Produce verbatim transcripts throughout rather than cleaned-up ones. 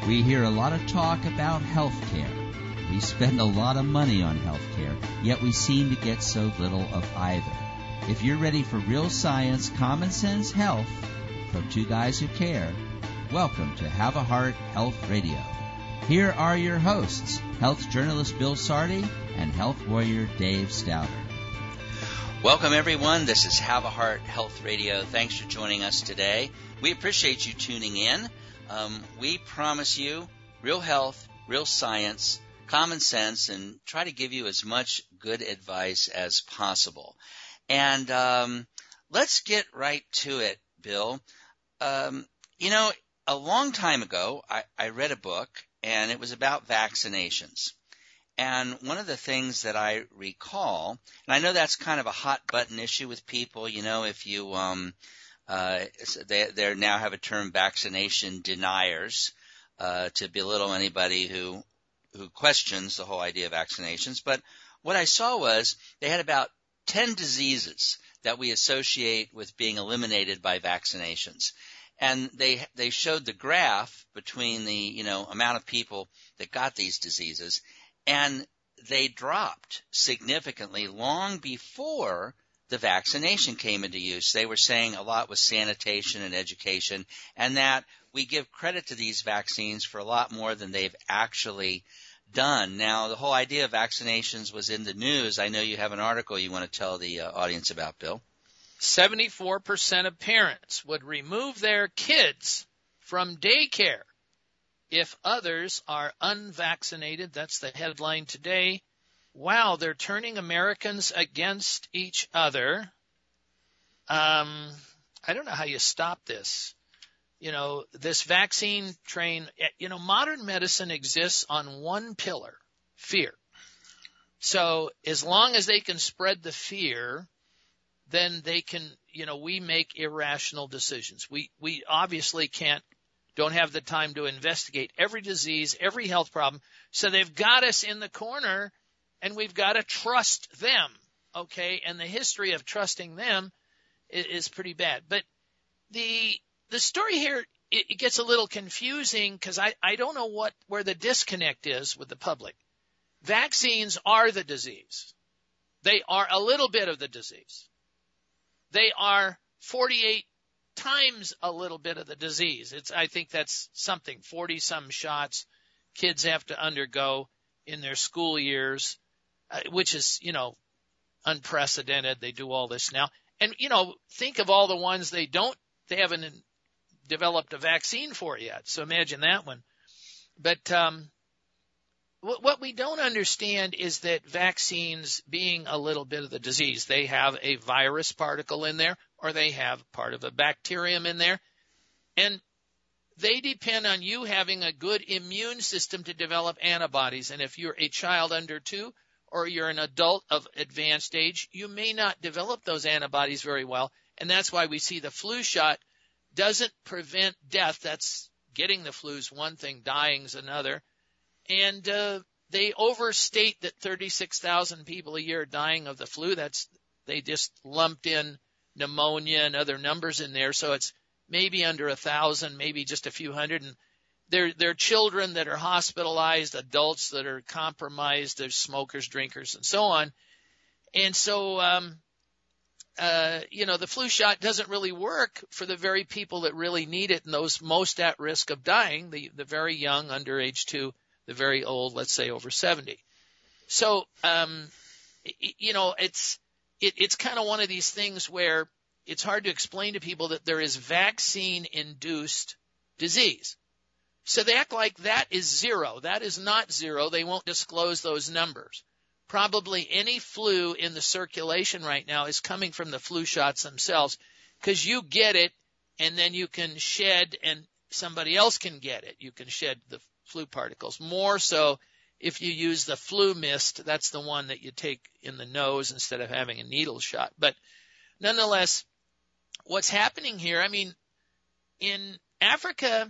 We hear a lot of talk about health care. We spend a lot of money on health care, yet we seem to get so little of either. If you're ready for real science, common sense health from two guys who care, welcome to Have a Heart Health Radio. Here are your hosts, health journalist Bill Sardi and health warrior Dave Stouter. Welcome, everyone. This is Have a Heart Health Radio. Thanks for joining us today. We appreciate you tuning in. Um, we promise you real health, real science, common sense, and try to give you as much good advice as possible. And um, let's get right to it, Bill. Um, you know, a long time ago, I, I read a book, and it was about vaccinations. And one of the things that I recall, and I know that's kind of a hot button issue with people, you know, if you, um, uh, they, they now have a term vaccination deniers, uh, to belittle anybody who, who questions the whole idea of vaccinations. But what I saw was they had about ten diseases that we associate with being eliminated by vaccinations. And they, they showed the graph between the, you know, amount of people that got these diseases. And they dropped significantly long before the vaccination came into use. They were saying a lot was sanitation and education, and that we give credit to these vaccines for a lot more than they've actually done. Now, the whole idea of vaccinations was in the news. I know you have an article you want to tell the uh, audience about, Bill. seventy-four percent of parents would remove their kids from daycare if others are unvaccinated. That's the headline today. Wow, they're turning Americans against each other. Um, I don't know how you stop this. You know, this vaccine train, you know, modern medicine exists on one pillar, fear. So as long as they can spread the fear, then they can, you know, we make irrational decisions. We, we obviously can't don't have the time to investigate every disease, every health problem. So they've got us in the corner, and we've got to trust them, okay? And the history of trusting them is, is pretty bad. But the the story here, it, it gets a little confusing because I, I don't know what where the disconnect is with the public. Vaccines are the disease. They are a little bit of the disease. They are forty-eight times a little bit of the disease. It's, I think that's something, forty some shots kids have to undergo in their school years, uh, which is, you know, unprecedented. They do all this now. And, you know, think of all the ones they don't, they haven't developed a vaccine for yet. So imagine that one. But, um, what, what we don't understand is that vaccines being a little bit of the disease, they have a virus particle in there, or they have part of a bacterium in there, and they depend on you having a good immune system to develop antibodies. And if you're a child under two or you're an adult of advanced age, you may not develop those antibodies very well, and that's why we see the flu shot doesn't prevent death. That's getting the flu's one thing, dying's another. And uh, they overstate that thirty-six thousand people a year are dying of the flu. That's they just lumped in pneumonia and other numbers in there, so it's maybe under a thousand, maybe just a few hundred. And there, there are children that are hospitalized, adults that are compromised, there's smokers, drinkers, and so on. And so, um, uh, you know, the flu shot doesn't really work for the very people that really need it, and those most at risk of dying, the, the very young, under age two, the very old, let's say over seventy. So, um, you know, it's, It, it's kind of one of these things where it's hard to explain to people that there is vaccine-induced disease. So they act like that is zero. That is not zero. They won't disclose those numbers. Probably any flu in the circulation right now is coming from the flu shots themselves, because you get it and then you can shed and somebody else can get it. You can shed the flu particles. More so if you use the flu mist, that's the one that you take in the nose instead of having a needle shot. But nonetheless, what's happening here, I mean, in Africa,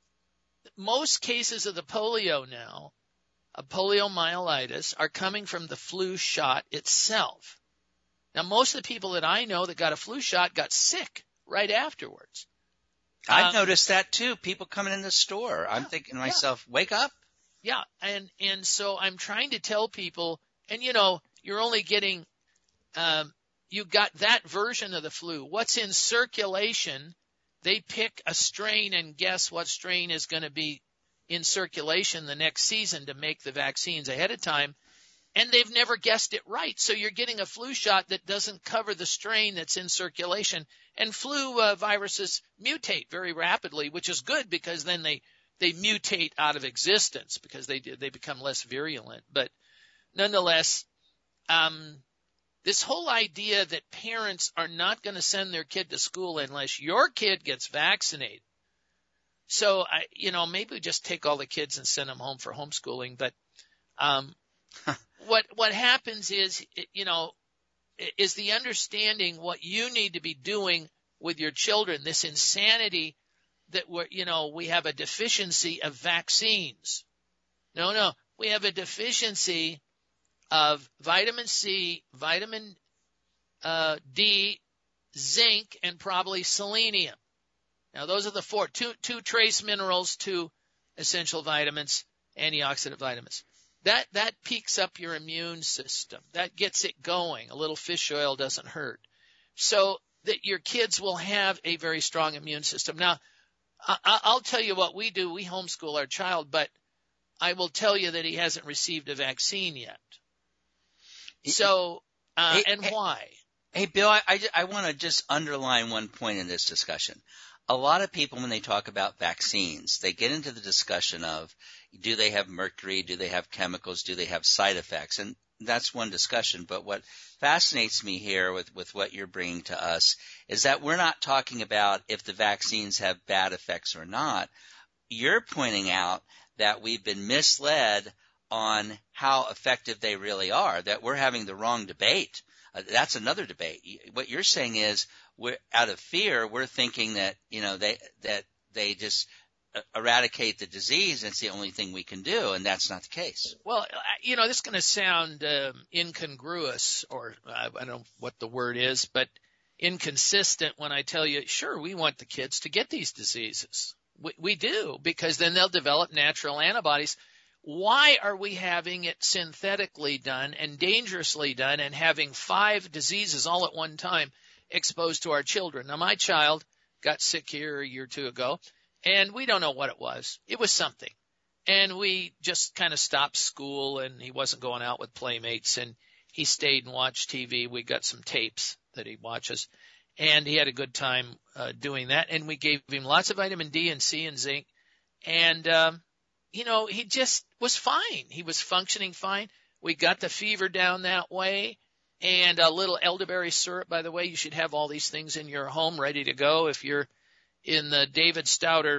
most cases of the polio now, of poliomyelitis, are coming from the flu shot itself. Now, most of the people that I know that got a flu shot got sick right afterwards. I've Um, noticed that too. People coming in the store. I'm yeah, thinking to yeah, myself, wake up. yeah. And, and so I'm trying to tell people, and you know, you're only getting, um, you got that version of the flu. What's in circulation, they pick a strain and guess what strain is going to be in circulation the next season to make the vaccines ahead of time. And they've never guessed it right. So you're getting a flu shot that doesn't cover the strain that's in circulation. And flu uh, viruses mutate very rapidly, which is good because then they, they mutate out of existence because they they become less virulent. But nonetheless, um, this whole idea that parents are not going to send their kid to school unless your kid gets vaccinated. So, I, you know, maybe we just take all the kids and send them home for homeschooling. But um, what what happens is, you know, is the understanding what you need to be doing with your children, this insanity that we're, you know, we have a deficiency of vaccines. No, no, we have a deficiency of vitamin C, vitamin uh, D, zinc, and probably selenium. Now, those are the four, two, two trace minerals, two essential vitamins, antioxidant vitamins. That, that peaks up your immune system. That gets it going. A little fish oil doesn't hurt. So that your kids will have a very strong immune system. Now, I, I'll tell you what we do. We homeschool our child, but I will tell you that he hasn't received a vaccine yet. So, uh, hey, and hey, why? Hey, Bill, I, I, I want to just underline one point in this discussion. A lot of people, when they talk about vaccines, they get into the discussion of, do they have mercury? Do they have chemicals? Do they have side effects? And that's one discussion. But what fascinates me here with, with what you're bringing to us is that we're not talking about if the vaccines have bad effects or not. You're pointing out that we've been misled on how effective they really are, that we're having the wrong debate. Uh, that's another debate. What you're saying is, we're out of fear, we're thinking that, you know, they, that they just eradicate the disease and it's the only thing we can do, and that's not the case. Well, you know, this is going to sound um, incongruous, or I don't know what the word is, but inconsistent when I tell you, sure, we want the kids to get these diseases. We, we do, because then they'll develop natural antibodies. Why are we having it synthetically done and dangerously done and having five diseases all at one time exposed to our children? Now, my child got sick here a year or two ago, and we don't know what it was. It was something. And we just kind of stopped school, and he wasn't going out with playmates, and he stayed and watched T V. We got some tapes that he watches, and he had a good time uh, doing that. And we gave him lots of vitamin D and C and zinc, and um, you know, he just was fine. He was functioning fine. We got the fever down that way. And a little elderberry syrup, by the way. You should have all these things in your home ready to go. If you're in the David Stouter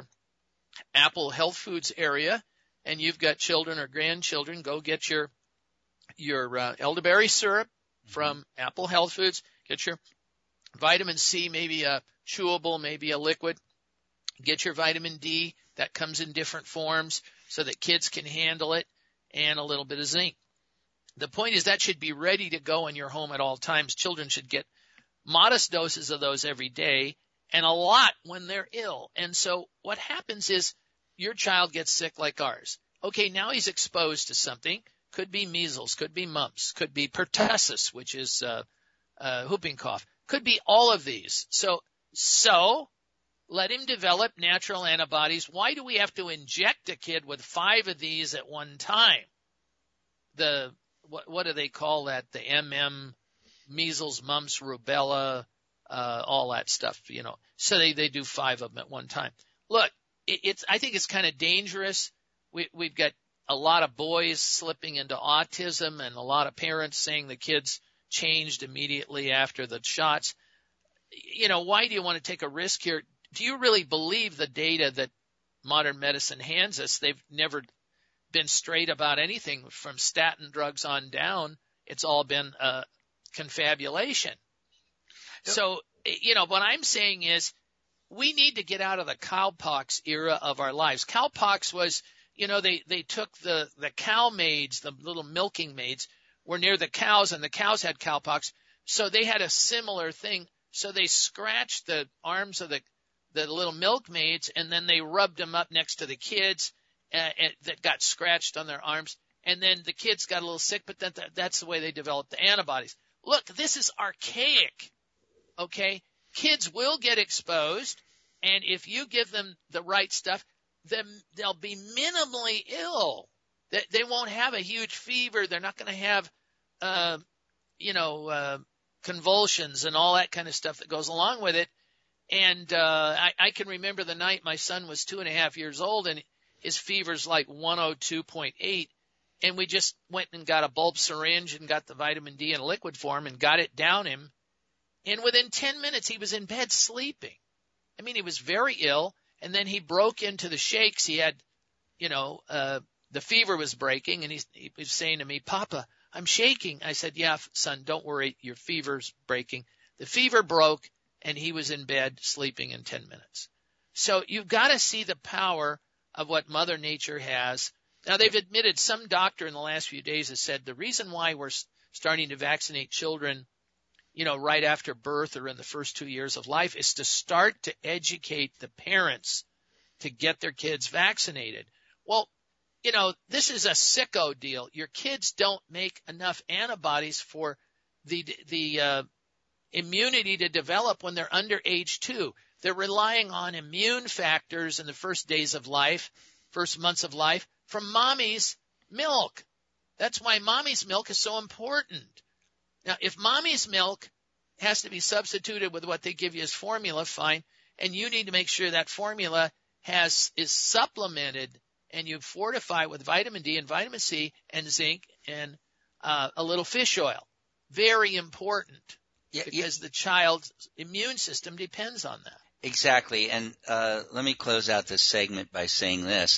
Apple Health Foods area and you've got children or grandchildren, go get your your uh, elderberry syrup from mm-hmm. Apple Health Foods. Get your vitamin C, maybe a chewable, maybe a liquid. Get your vitamin D. That comes in different forms so that kids can handle it, and a little bit of zinc. The point is that should be ready to go in your home at all times. Children should get modest doses of those every day and a lot when they're ill. And so what happens is your child gets sick like ours. Okay, now he's exposed to something. Could be measles, could be mumps, could be pertussis, which is uh, uh, whooping cough. Could be all of these. So, so let him develop natural antibodies. Why do we have to inject a kid with five of these at one time? The What, what do they call that? The M M, measles, mumps, rubella, uh, all that stuff, you know. So they, they do five of them at one time. Look, it, it's, I think it's kind of dangerous. We, we've got a lot of boys slipping into autism and a lot of parents saying the kids changed immediately after the shots. You know, why do you want to take a risk here? Do you really believe the data that modern medicine hands us? They've never been straight about anything from statin drugs on down. It's all been uh, confabulation. Yep. So, you know, what I'm saying is we need to get out of the cowpox era of our lives. Cowpox was, you know, they, they took the, the cow maids, the little milking maids, were near the cows, and the cows had cowpox. So they had a similar thing. So they scratched the arms of the the little milkmaids, and then they rubbed them up next to the kids uh, and, that got scratched on their arms. And then the kids got a little sick, but that, that, that's the way they developed the antibodies. Look, this is archaic, okay? Kids will get exposed, and if you give them the right stuff, then they'll be minimally ill. They, they won't have a huge fever. They're not going to have, uh, you know, uh, convulsions and all that kind of stuff that goes along with it. And uh, I, I can remember the night my son was two and a half years old, and his fever's like one oh two point eight. And we just went and got a bulb syringe and got the vitamin D in a liquid form and got it down him. And within ten minutes, he was in bed sleeping. I mean, he was very ill. And then he broke into the shakes. He had, you know, uh, the fever was breaking. And he, he was saying to me, Papa, I'm shaking. I said, yeah, son, don't worry. Your fever's breaking. The fever broke, and he was in bed sleeping in ten minutes. So you've got to see the power of what Mother Nature has. Now, they've admitted, some doctor in the last few days has said the reason why we're starting to vaccinate children, you know, right after birth or in the first two years of life is to start to educate the parents to get their kids vaccinated. Well, you know, this is a sicko deal. Your kids don't make enough antibodies for the the uh, immunity to develop when they're under age two. They're relying on immune factors in the first days of life, first months of life, from mommy's milk. That's why mommy's milk is so important. Now, if mommy's milk has to be substituted with what they give you as formula, fine, and you need to make sure that formula has is supplemented and you fortify with vitamin D and vitamin C and zinc and uh, a little fish oil. Very important, yeah, because yeah. the child's immune system depends on that. Exactly. And uh, let me close out this segment by saying this.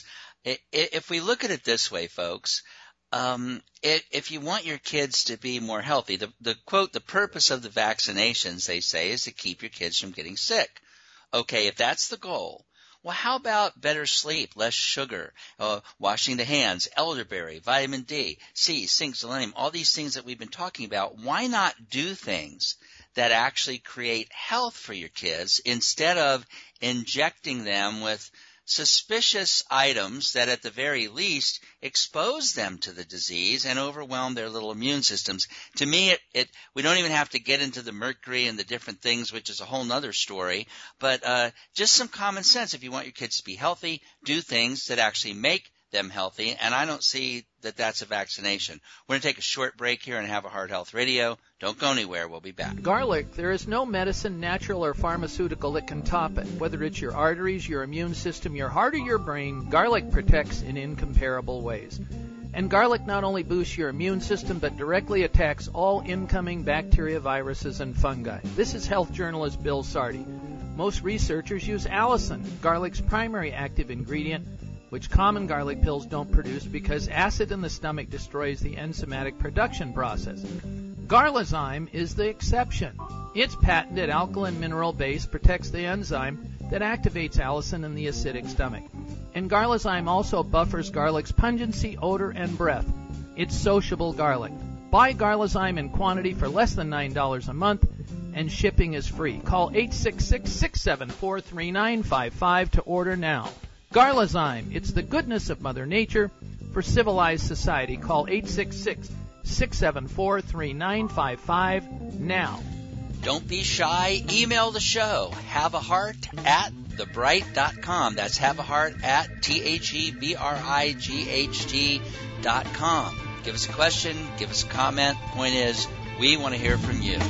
If we look at it this way, folks, um, if you want your kids to be more healthy, the, the quote, the purpose of the vaccinations, they say, is to keep your kids from getting sick. Okay, if that's the goal, well, how about better sleep, less sugar, uh, washing the hands, elderberry, vitamin D, C, zinc, selenium, all these things that we've been talking about? Why not do things that actually create health for your kids instead of injecting them with suspicious items that at the very least expose them to the disease and overwhelm their little immune systems? To me, it, it we don't even have to get into the mercury and the different things, which is a whole nother story, but uh, just some common sense. If you want your kids to be healthy, do things that actually make them healthy, and I don't see that that's a vaccination. We're going to take a short break here and have a Heart Health Radio. Don't go anywhere. We'll be back. Garlic, there is no medicine, natural or pharmaceutical, that can top it. Whether it's your arteries, your immune system, your heart, or your brain, garlic protects in incomparable ways. And garlic not only boosts your immune system, but directly attacks all incoming bacteria, viruses, and fungi. This is health journalist Bill Sardi. Most researchers use allicin, garlic's primary active ingredient, which common garlic pills don't produce because acid in the stomach destroys the enzymatic production process. Garlazyme is the exception. Its patented alkaline mineral base protects the enzyme that activates allicin in the acidic stomach. And Garlazyme also buffers garlic's pungency, odor, and breath. It's sociable garlic. Buy Garlazyme in quantity for less than nine dollars a month, and shipping is free. Call eight six six, six seven four, three nine five five to order now. Garlazyme, it's the goodness of Mother Nature for civilized society. Call eight six six, six seven four, three nine five five now. Don't be shy. Email the show. Have a heart at the bright dot com. That's have a heart at T H E B R I G H T dot com. Give us a question. Give us a comment. Point is, we want to hear from you.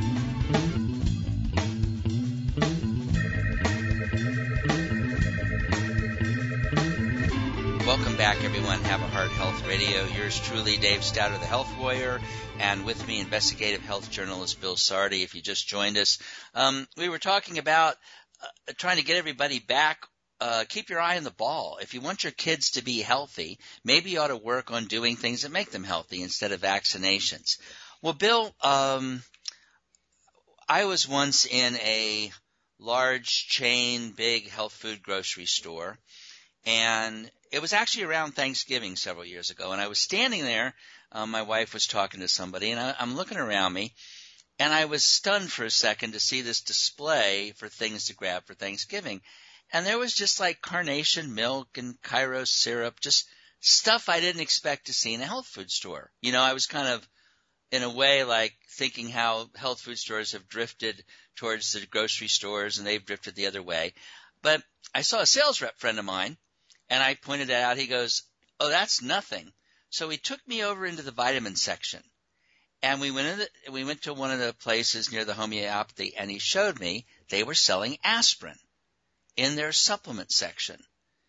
Welcome back, everyone. Have a Heart Health Radio. Yours truly, Dave Stouter, the Health Warrior, and with me, investigative health journalist Bill Sardi. If you just joined us, um, we were talking about uh, trying to get everybody back. Uh, keep your eye on the ball. If you want your kids to be healthy, maybe you ought to work on doing things that make them healthy instead of vaccinations. Well, Bill, um, I was once in a large chain, big health food grocery store, and it was actually around Thanksgiving several years ago, and I was standing there. Um, my wife was talking to somebody, and I, I'm looking around me, And I was stunned for a second to see this display for things to grab for Thanksgiving. And there was just like carnation milk and Kairos syrup, just stuff I didn't expect to see in a health food store. You know, I was kind of, in a way, like thinking how health food stores have drifted towards the grocery stores and they've drifted the other way. But I saw a sales rep friend of mine, and I pointed that out. He goes, "Oh, that's nothing." So he took me over into the vitamin section. And we went in the, we went to one of the places near the homeopathy, and he showed me they were selling aspirin in their supplement section.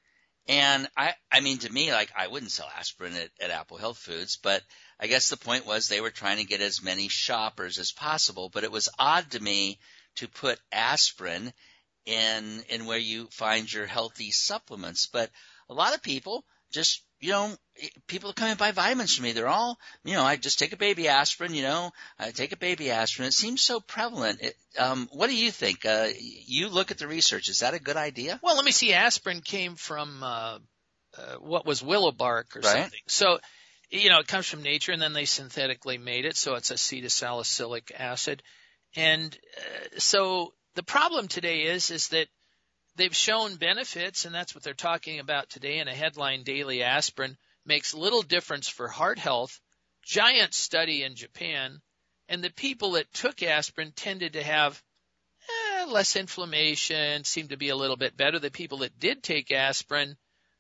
And I, I mean, to me, like, I wouldn't sell aspirin at, at Apple Health Foods, but I guess the point was they were trying to get as many shoppers as possible. But it was odd to me to put aspirin in, in where you find your healthy supplements. But a lot of people just, you know, people come and buy vitamins from me. They're all, you know, I just take a baby aspirin, you know, I take a baby aspirin. It seems so prevalent. It, um, what do you think? Uh, you look at the research. Is that a good idea? Well, let me see. Aspirin came from uh, uh, what was willow bark or Right. something. So, you know, it comes from nature, and then they synthetically made it, so it's acetylsalicylic acid. And uh, so the problem today is, is that they've shown benefits, and that's what they're talking about today in a headline, Daily Aspirin makes little difference for heart health. Giant study in Japan, and the people that took aspirin tended to have eh, less inflammation, seemed to be a little bit better. The people that did take aspirin,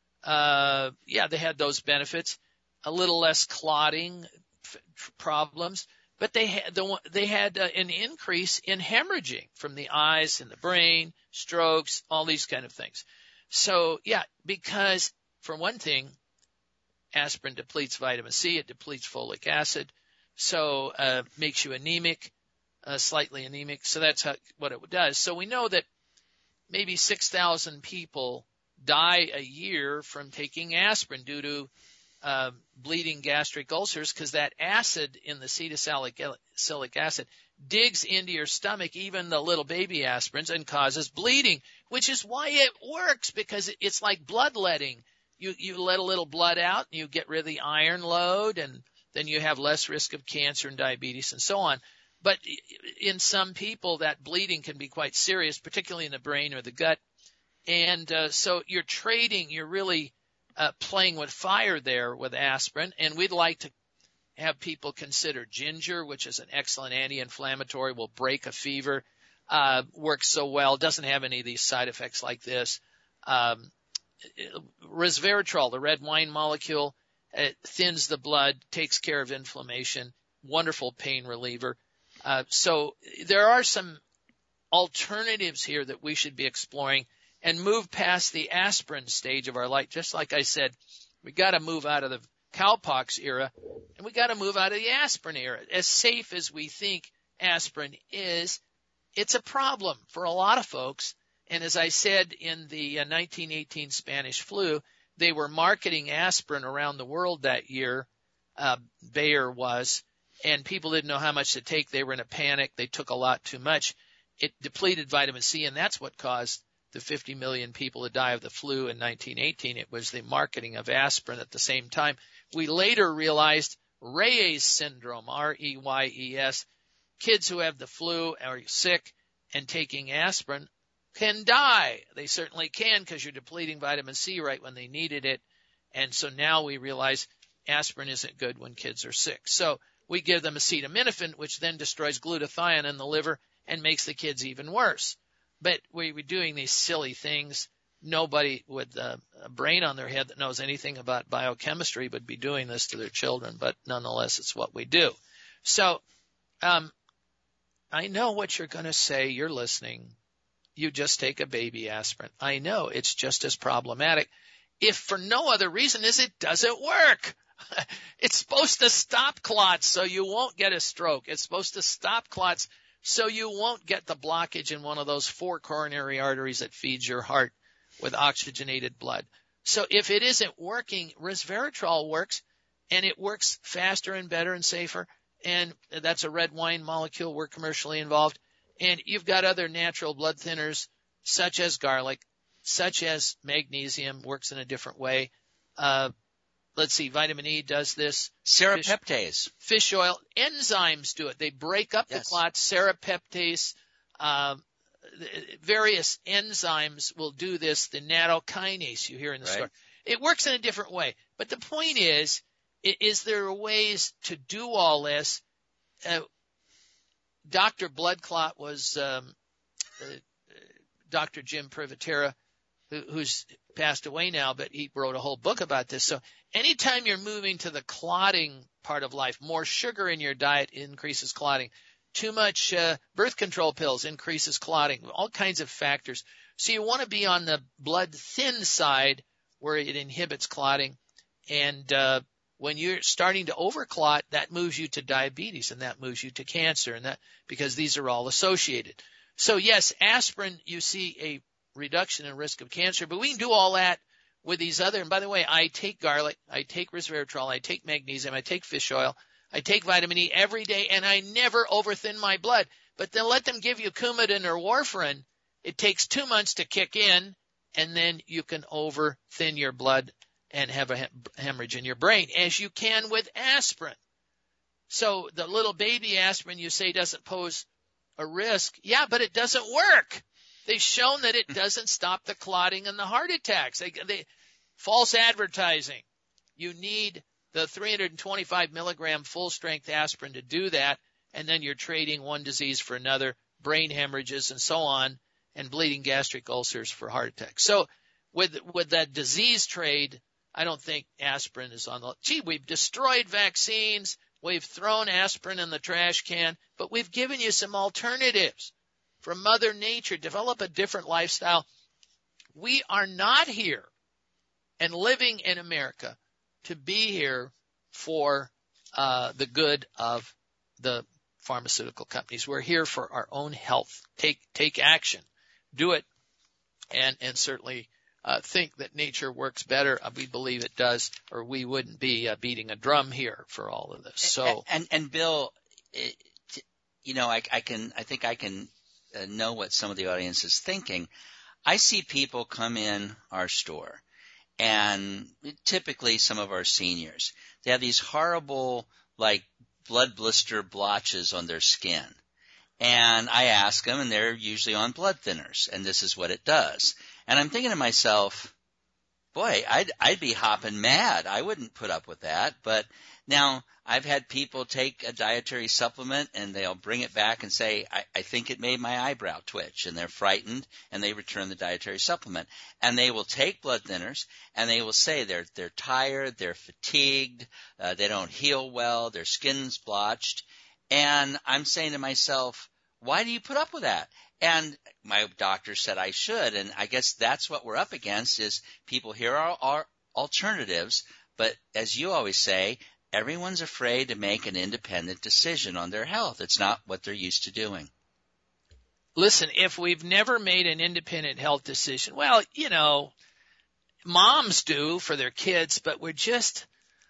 uh, yeah, they had those benefits, a little less clotting f- problems, but they had the, they had uh, an increase in hemorrhaging from the eyes and the brain, strokes, all these kind of things. So, yeah, because for one thing, aspirin depletes vitamin C, it depletes folic acid, so uh, makes you anemic, uh, slightly anemic. So that's how, what it does. So we know that maybe six thousand people die a year from taking aspirin due to uh, bleeding gastric ulcers, because that acid in the acetylsalicylic acid digs into your stomach, even the little baby aspirins, and causes bleeding, which is why it works, because it's like bloodletting. You, you let a little blood out, and you get rid of the iron load, and then you have less risk of cancer and diabetes and so on. But in some people, that bleeding can be quite serious, particularly in the brain or the gut. And uh, so you're trading, you're really uh, playing with fire there with aspirin. And we'd like to have people consider ginger, which is an excellent anti-inflammatory, will break a fever, uh, works so well, doesn't have any of these side effects like this. Um, resveratrol, the red wine molecule, it thins the blood, takes care of inflammation, wonderful pain reliever. Uh, so there are some alternatives here that we should be exploring and move past the aspirin stage of our life. Just like I said, we got to move out of the cowpox era, and we got to move out of the aspirin era. As safe as we think aspirin is, it's a problem for a lot of folks. And as I said, in the uh, nineteen eighteen Spanish flu, they were marketing aspirin around the world that year, uh, Bayer was, and people didn't know how much to take. They were in a panic. They took a lot too much. It depleted vitamin C, and that's what caused the fifty million people to die of the flu in nineteen eighteen. It was the marketing of aspirin at the same time. We later realized Reyes syndrome, R E Y E S, kids who have the flu are sick and taking aspirin can die. They certainly can, because you're depleting vitamin C right when they needed it. And so now we realize aspirin isn't good when kids are sick. So we give them acetaminophen, which then destroys glutathione in the liver and makes the kids even worse. But we were doing these silly things. Nobody with a brain on their head that knows anything about biochemistry would be doing this to their children, but nonetheless, it's what we do. So um, I know what you're going to say. You're listening. You just take a baby aspirin. I know it's just as problematic, if for no other reason as it doesn't work. It's supposed to stop clots so you won't get a stroke. It's supposed to stop clots so you won't get the blockage in one of those four coronary arteries that feeds your heart with oxygenated blood. So if it isn't working, resveratrol works, and it works faster and better and safer. And that's a red wine molecule. We're commercially involved. And you've got other natural blood thinners, such as garlic, such as magnesium, works in a different way. Uh, let's see, vitamin E does this. Serrapeptase. Fish, fish oil. Enzymes do it. They break up Yes. the clots. Serrapeptase, um, various enzymes will do this. The nattokinase you hear in the Right. store. It works in a different way. But the point is, is there ways to do all this? Uh, Doctor Bloodclot was um, uh, Doctor Jim Privatera, who, who's passed away now, but he wrote a whole book about this. So anytime you're moving to the clotting part of life, more sugar in your diet increases clotting. Too much uh, birth control pills increases clotting, all kinds of factors. So you want to be on the blood thin side where it inhibits clotting. And uh, when you're starting to overclot, that moves you to diabetes, and that moves you to cancer, and that because these are all associated. So yes, aspirin, you see a reduction in risk of cancer, but we can do all that with these other. And by the way, I take garlic, I take resveratrol, I take magnesium, I take fish oil, I take vitamin E every day, and I never overthin my blood. But then let them give you Coumadin or warfarin. It takes two months to kick in, and then you can overthin your blood and have a hemorrhage in your brain, as you can with aspirin. So the little baby aspirin you say doesn't pose a risk. Yeah, but it doesn't work. They've shown that it doesn't stop the clotting and the heart attacks. They, they, false advertising. You need the three hundred twenty-five milligram full-strength aspirin to do that, and then you're trading one disease for another, brain hemorrhages and so on, and bleeding gastric ulcers for heart attacks. So with with that disease trade, I don't think aspirin is on the – gee, we've destroyed vaccines. We've thrown aspirin in the trash can, but we've given you some alternatives from Mother Nature. Develop a different lifestyle. We are not here and living in America to be here for uh, the good of the pharmaceutical companies. We're here for our own health. Take take action. Do it, and and certainly uh, think that nature works better. Uh, we believe it does, or we wouldn't be uh, beating a drum here for all of this. So and and, and Bill, it, you know, I, I can I think I can uh, know what some of the audience is thinking. I see people come in our store, and typically some of our seniors, they have these horrible like blood blister blotches on their skin. And I ask them, and they're usually on blood thinners, and this is what it does. And I'm thinking to myself, boy, I'd, I'd be hopping mad. I wouldn't put up with that. But now I've had people take a dietary supplement, and they'll bring it back and say, I, I think it made my eyebrow twitch, and they're frightened, and they return the dietary supplement. And they will take blood thinners, and they will say they're they're tired, they're fatigued, uh, they don't heal well, their skin's blotched. And I'm saying to myself, why do you put up with that? And my doctor said I should, and I guess that's what we're up against is people hear our, our alternatives, but as you always say, everyone's afraid to make an independent decision on their health. It's not what they're used to doing. Listen, if we've never made an independent health decision, well, you know, moms do for their kids, but we're just,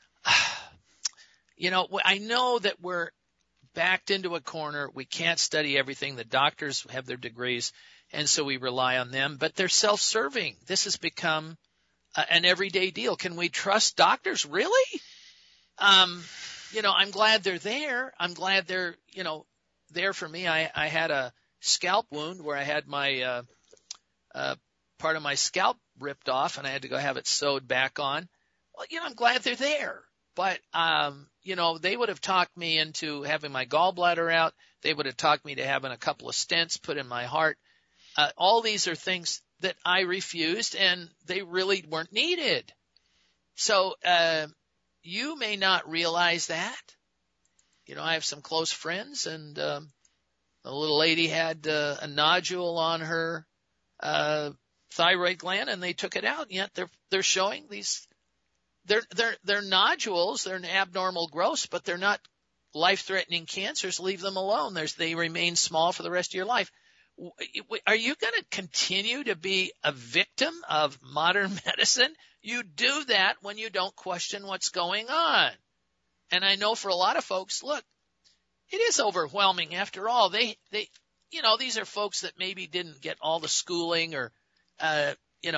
you know, I know that we're backed into a corner. We can't study everything. The doctors have their degrees, and so we rely on them. But they're self-serving. This has become uh, an everyday deal. Can we trust doctors? Really? Um, you know, I'm glad they're there. I'm glad they're, you know, there for me. I, I had a scalp wound where I had my uh, uh, part of my scalp ripped off, and I had to go have it sewed back on. Well, you know, I'm glad they're there. But, um, you know, they would have talked me into having my gallbladder out. They would have talked me to having a couple of stents put in my heart. Uh, all these are things that I refused, and they really weren't needed. So uh, you may not realize that. You know, I have some close friends, and um, a little lady had uh, a nodule on her uh, thyroid gland, and they took it out. And yet they're they're showing these. They're, they're, they're nodules, they're an abnormal growths, but they're not life-threatening cancers. Leave them alone. There's, they remain small for the rest of your life. Are you going to continue to be a victim of modern medicine? You do that when you don't question what's going on. And I know for a lot of folks, look, it is overwhelming after all. They, they, you know, these are folks that maybe didn't get all the schooling or, uh, you know,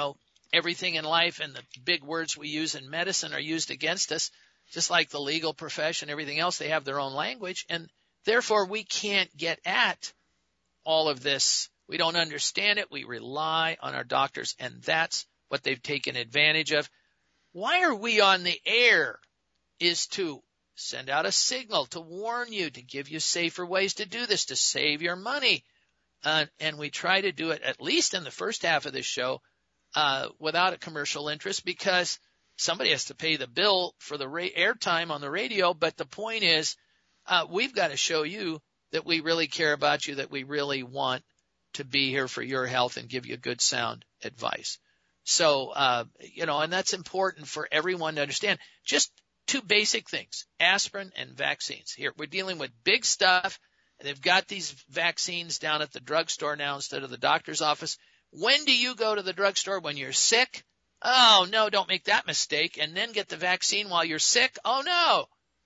everything in life and the big words we use in medicine are used against us, just like the legal profession, everything else, they have their own language, and therefore we can't get at all of this. We don't understand it. We rely on our doctors, and that's what they've taken advantage of. Why are we on the air? Is to send out a signal to warn you, to give you safer ways to do this, to save your money. Uh, and we try to do it at least in the first half of this show uh, without a commercial interest, because somebody has to pay the bill for the ra- airtime on the radio. But the point is, uh, we've got to show you that we really care about you, that we really want to be here for your health and give you good, sound advice. So, uh, you know, and that's important for everyone to understand. Just two basic things, aspirin and vaccines. Here, we're dealing with big stuff. They've got these vaccines down at the drugstore now instead of the doctor's office. When do you go to the drugstore? When you're sick? Oh, no, don't make that mistake. And then get the vaccine while you're sick? Oh, no.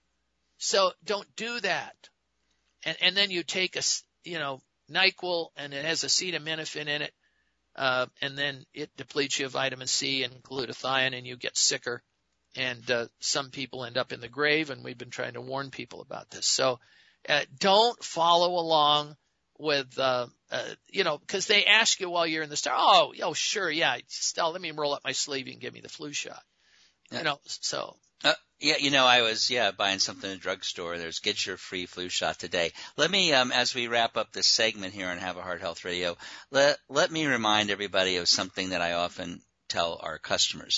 So don't do that. And, and then you take a, you know, NyQuil, and it has acetaminophen in it, uh, and then it depletes you of vitamin C and glutathione, and you get sicker. And uh, some people end up in the grave, and we've been trying to warn people about this. So uh, don't follow along with, uh, uh, you know, because they ask you while you're in the store, oh, oh, sure, yeah, still, let me roll up my sleeve and give me the flu shot. Yeah. You know, so. Uh, yeah, you know, I was, yeah, buying something in a drugstore. There's get your free flu shot today. Let me, um, as we wrap up this segment here on Have a Heart Health Radio, let, let me remind everybody of something that I often tell our customers.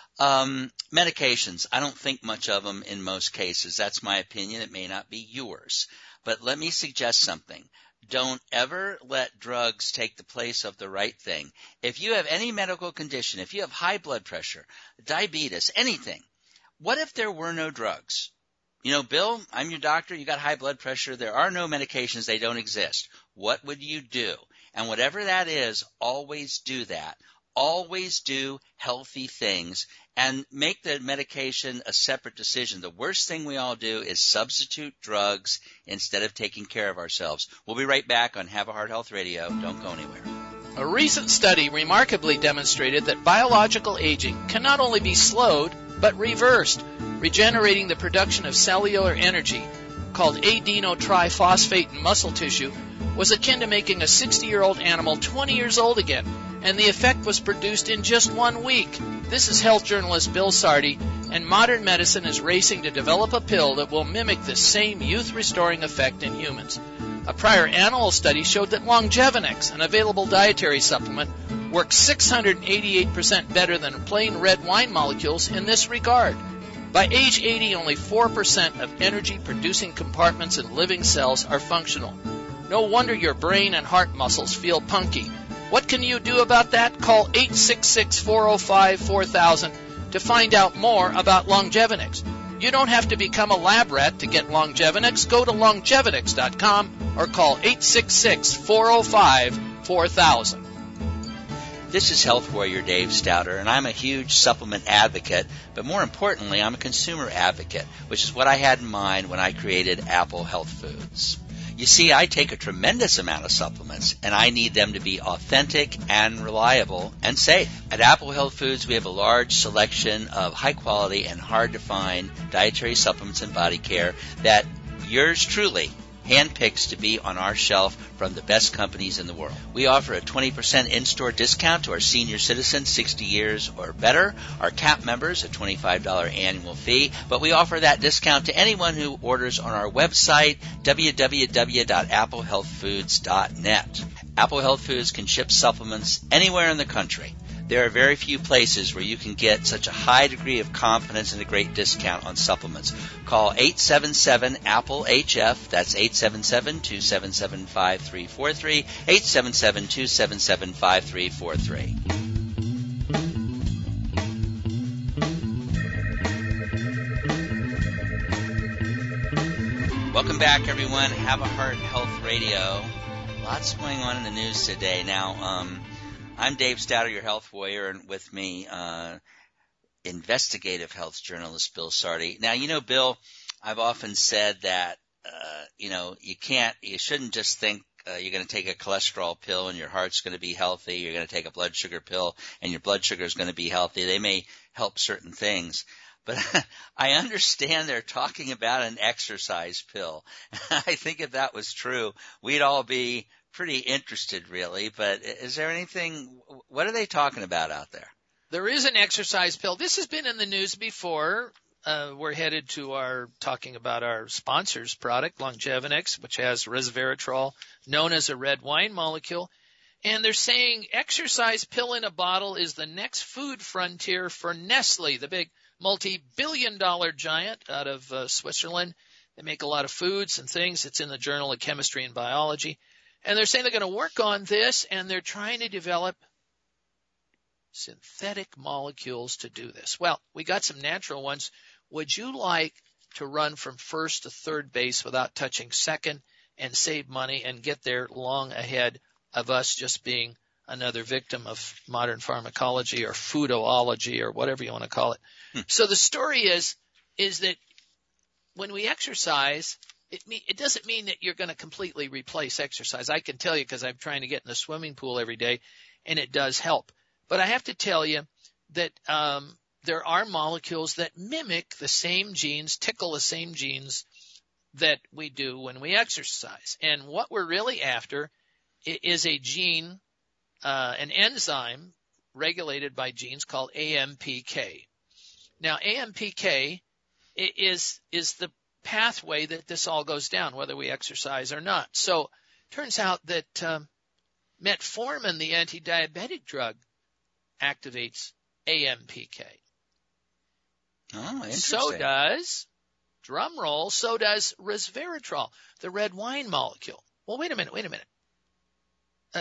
Um, medications, I don't think much of them in most cases. That's my opinion. It may not be yours. But let me suggest something. Don't ever let drugs take the place of the right thing. If you have any medical condition, if you have high blood pressure, diabetes, anything, what if there were no drugs? You know, Bill, I'm your doctor. You got high blood pressure. There are no medications. They don't exist. What would you do? And whatever that is, always do that. Always do healthy things and make the medication a separate decision. The worst thing we all do is substitute drugs instead of taking care of ourselves. We'll be right back on Have a Heart Health Radio. Don't go anywhere. A recent study remarkably demonstrated that biological aging can not only be slowed, but reversed, regenerating the production of cellular energy, called adenotriphosphate in muscle tissue, was akin to making a sixty-year-old animal twenty years old again, and the effect was produced in just one week. This is health journalist Bill Sardi, and modern medicine is racing to develop a pill that will mimic this same youth-restoring effect in humans. A prior animal study showed that Longevinex, an available dietary supplement, works six hundred eighty-eight percent better than plain red wine molecules in this regard. By age eighty, only four percent of energy-producing compartments in living cells are functional. No wonder your brain and heart muscles feel punky. What can you do about that? Call eight six six, four oh five, four thousand to find out more about Longevinex. You don't have to become a lab rat to get Longevinex. Go to longevinex dot com or call eight six six, four oh five, four thousand. This is Health Warrior Dave Stouter, and I'm a huge supplement advocate, but more importantly, I'm a consumer advocate, which is what I had in mind when I created Apple Health Foods. You see, I take a tremendous amount of supplements, and I need them to be authentic and reliable and safe. At Apple Health Foods, we have a large selection of high-quality and hard-to-find dietary supplements and body care that yours truly handpicks to be on our shelf from the best companies in the world. We offer a twenty percent in-store discount to our senior citizens, sixty years or better, our C A P members, a twenty-five dollars annual fee, but we offer that discount to anyone who orders on our website, w w w dot apple health foods dot net. Apple Health Foods can ship supplements anywhere in the country. There are very few places where you can get such a high degree of confidence and a great discount on supplements. Call eight seven seven, apple H F. That's eight seven seven, two seven seven, five three four three, eight seven seven, two seven seven, five three four three. Welcome back, everyone. Have a Heart Health Radio. Lots going on in the news today. Now, um... I'm Dave Stouter, your health warrior, and with me, uh, investigative health journalist Bill Sardi. Now, you know, Bill, I've often said that, uh, you know, you can't, you shouldn't just think uh, you're going to take a cholesterol pill and your heart's going to be healthy. You're going to take a blood sugar pill and your blood sugar is going to be healthy. They may help certain things. But I understand they're talking about an exercise pill. I think if that was true, we'd all be pretty interested, really. But is there anything, what are they talking about out there? There is an exercise pill. This has been in the news before. Uh, we're headed to our, talking about our sponsor's product, Longevinex, which has resveratrol, known as a red wine molecule. And they're saying exercise pill in a bottle is the next food frontier for Nestle, the big multi-billion dollar giant out of uh, Switzerland. They make a lot of foods and things. It's in the Journal of Chemistry and Biology. And they're saying they're going to work on this, and they're trying to develop synthetic molecules to do this. Well, we got some natural ones. Would you like to run from first to third base without touching second and save money and get there long ahead of us just being another victim of modern pharmacology or foodology or whatever you want to call it? Hmm. So the story is, is that when we exercise, it, me, it doesn't mean that you're going to completely replace exercise. I can tell you because I'm trying to get in the swimming pool every day, and it does help. But I have to tell you that um, there are molecules that mimic the same genes, tickle the same genes that we do when we exercise. And what we're really after is a gene, uh, an enzyme regulated by genes called A M P K. Now, A M P K is, is the pathway that this all goes down, whether we exercise or not. So it turns out that um, metformin, the anti-diabetic drug, activates A M P K. Oh, interesting. So does, drum roll, so does resveratrol, the red wine molecule. Well, wait a minute, wait a minute. Uh,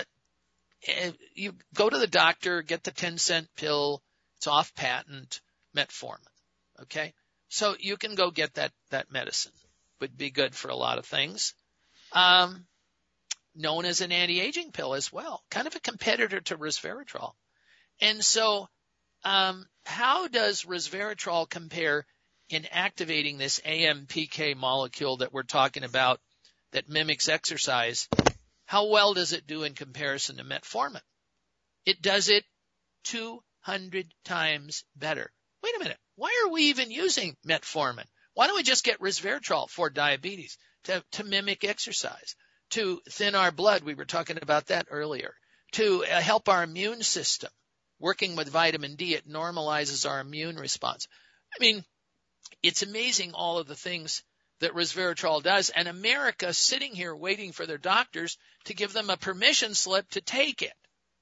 you go to the doctor, get the ten cent pill, it's off patent, metformin, okay? So you can go get that, that medicine. Would be good for a lot of things. Um, known as an anti-aging pill as well, kind of a competitor to resveratrol. And so, um, how does resveratrol compare in activating this A M P K molecule that we're talking about that mimics exercise? How well does it do in comparison to metformin? It does it two hundred times better. Wait a minute. Why are we even using metformin? Why don't we just get resveratrol for diabetes to, to mimic exercise, to thin our blood? We were talking about that earlier. To uh, help our immune system. Working with vitamin D, it normalizes our immune response. I mean, it's amazing all of the things that resveratrol does, and America sitting here waiting for their doctors to give them a permission slip to take it.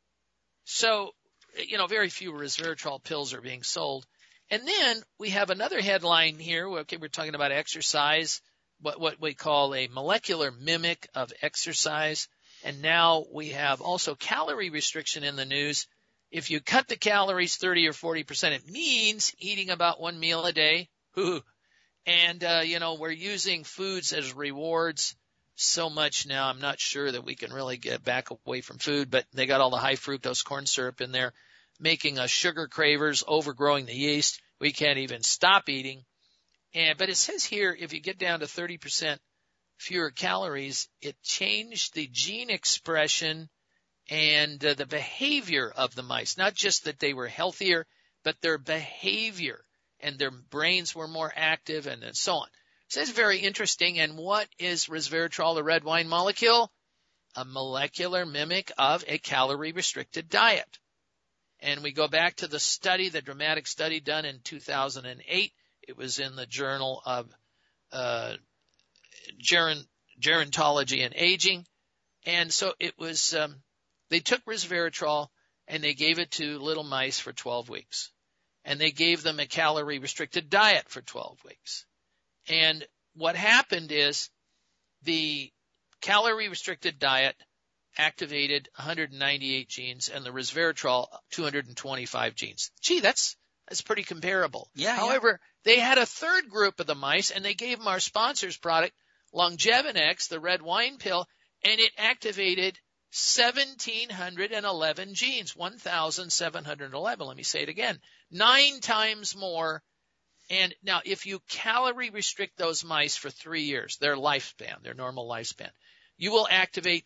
So, you know, very few resveratrol pills are being sold. And then we have another headline here. Okay, we're talking about exercise, what, what we call a molecular mimic of exercise. And now we have also calorie restriction in the news. If you cut the calories thirty or forty percent, it means eating about one meal a day. And, uh, you know, we're using foods as rewards so much now. I'm not sure that we can really get back away from food, but they got all the high fructose corn syrup in there, making us sugar cravers, overgrowing the yeast. We can't even stop eating. And, but it says here, if you get down to thirty percent fewer calories, it changed the gene expression and uh, the behavior of the mice, not just that they were healthier, but their behavior and their brains were more active and, and so on. So it's very interesting. And what is resveratrol, the red wine molecule? A molecular mimic of a calorie-restricted diet. And we go back to the study, the dramatic study done in two thousand eight. It was in the Journal of uh, Geron- Gerontology and Aging. And so it was... Um, They took resveratrol and they gave it to little mice for twelve weeks. And they gave them a calorie-restricted diet for twelve weeks. And what happened is the calorie-restricted diet activated one hundred ninety-eight genes and the resveratrol two hundred twenty-five genes. Gee, that's that's pretty comparable. Yeah. However, yeah. they had a third group of the mice and they gave them our sponsor's product, Longevinex, the red wine pill, and it activated one thousand seven hundred eleven genes, one thousand seven hundred eleven. Let me say it again. Nine times more. And now if you calorie restrict those mice for three years, their lifespan, their normal lifespan, you will activate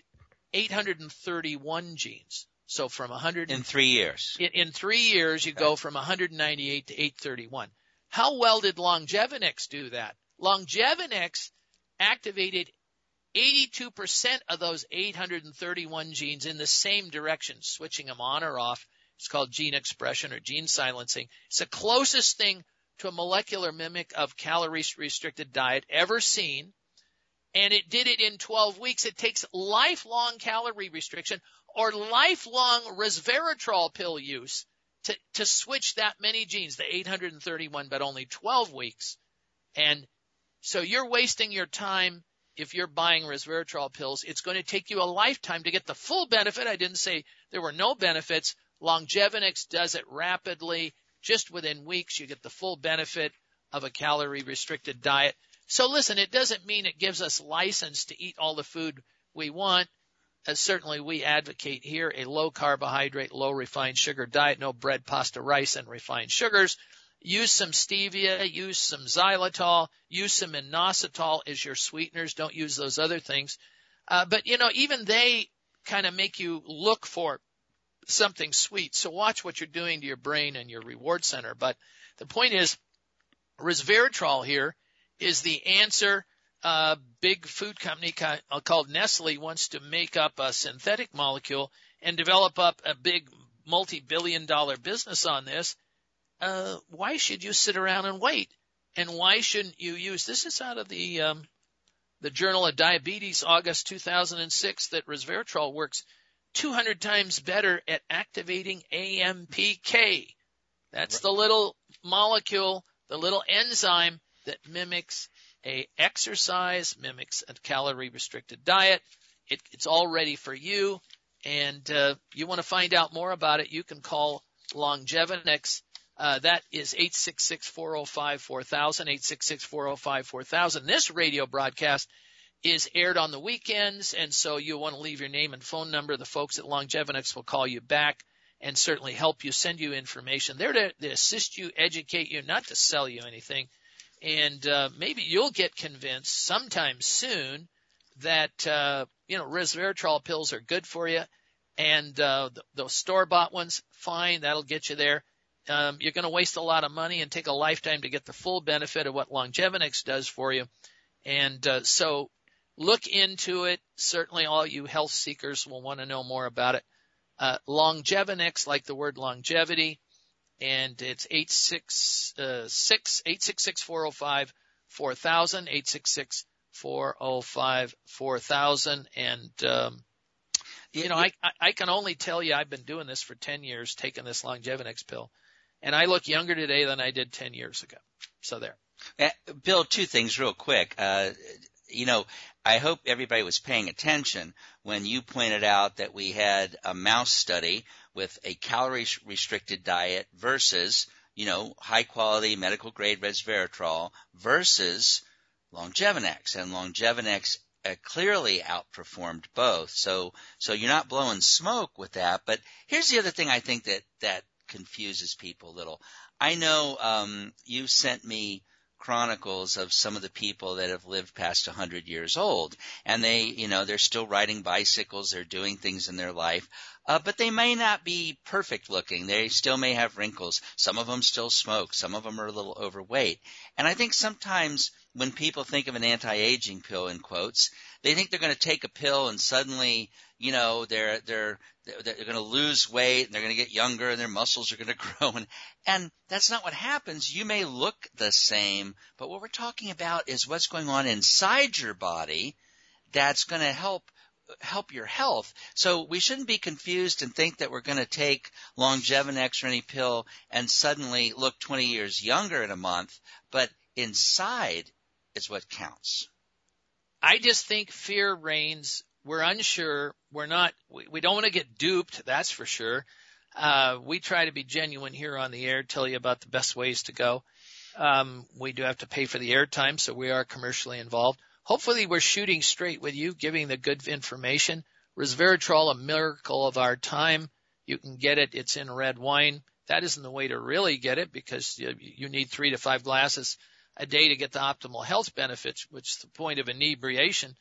eight hundred thirty-one genes. So from one hundred in three years. In, in three years, you okay. go from one hundred ninety-eight to eight thirty-one. How well did Longevinex do that? Longevinex activated eighty-two percent of those eight hundred thirty-one genes in the same direction, switching them on or off. It's called gene expression or gene silencing. It's the closest thing to a molecular mimic of calorie-restricted diet ever seen. And it did it in twelve weeks. It takes lifelong calorie restriction or lifelong resveratrol pill use to, to switch that many genes, the eight hundred thirty-one, but only twelve weeks. And so you're wasting your time if you're buying resveratrol pills. It's going to take you a lifetime to get the full benefit. I didn't say there were no benefits. Longevinex does it rapidly. Just within weeks, you get the full benefit of a calorie-restricted diet. So listen, it doesn't mean it gives us license to eat all the food we want. As certainly we advocate here a low-carbohydrate, low-refined sugar diet, no bread, pasta, rice, and refined sugars. Use some stevia, use some xylitol, use some inositol as your sweeteners. Don't use those other things. Uh, but, you know, even they kind of make you look for something sweet. So watch what you're doing to your brain and your reward center. But the point is, resveratrol here is the answer. A uh, big food company called Nestle wants to make up a synthetic molecule and develop up a big multi-billion dollar business on this. Uh, why should you sit around and wait? And why shouldn't you use, this is out of the, um, the Journal of Diabetes, August two thousand six, that resveratrol works two hundred times better at activating A M P K. That's the little molecule, the little enzyme that mimics a exercise, mimics a calorie-restricted diet. It, it's all ready for you, and uh, you want to find out more about it, you can call Longevinex. Uh, that is eight six six, four oh five, four thousand, eight six six, four oh five, four thousand. This radio broadcast is aired on the weekends, and so you'll want to leave your name and phone number. The folks at Longevinex will call you back and certainly help you, send you information. They're to, to assist you, educate you, not to sell you anything. And uh, maybe you'll get convinced sometime soon that, uh, you know, resveratrol pills are good for you. And uh, the, those store-bought ones, fine, that'll get you there. Um, you're going to waste a lot of money and take a lifetime to get the full benefit of what Longevinex does for you. And uh, so look into it. Certainly all you health seekers will want to know more about it. Uh, Longevinex, like the word longevity. And it's eight six six, eight six six, four oh five, four thousand, eight six six, four oh five, four thousand. And, um, you know, I, I can only tell you I've been doing this for ten years, taking this Longevinex pill. And I look younger today than I did ten years ago. So there. Uh, Bill, two things real quick. Uh, you know, I hope everybody was paying attention when you pointed out that we had a mouse study with a calorie-restricted diet versus, you know, high-quality medical-grade resveratrol versus Longevinex. And Longevinex uh, clearly outperformed both. So so you're not blowing smoke with that. But here's the other thing I think that, that confuses people a little. I know um, you sent me chronicles of some of the people that have lived past one hundred years old, and they, you know, they're still riding bicycles, they're doing things in their life, uh, but they may not be perfect looking. They still may have wrinkles. Some of them still smoke. Some of them are a little overweight. And I think sometimes when people think of an anti-aging pill, in quotes, they think they're going to take a pill and suddenly, you know, they're they're they're going to lose weight and they're going to get younger and their muscles are going to grow. And, and that's not what happens. You may look the same, but what we're talking about is what's going on inside your body that's going to help help your health. So we shouldn't be confused and think that we're going to take Longevinex or any pill and suddenly look twenty years younger in a month, but inside is what counts. I just think fear reigns. We're unsure. We're not, we, we don't want to get duped. That's for sure. Uh, we try to be genuine here on the air, tell you about the best ways to go. Um, we do have to pay for the airtime, so we are commercially involved. Hopefully we're shooting straight with you, giving the good information. Resveratrol, a miracle of our time. You can get it. It's in red wine. That isn't the way to really get it because you, you need three to five glasses a day to get the optimal health benefits, which is the point of inebriation.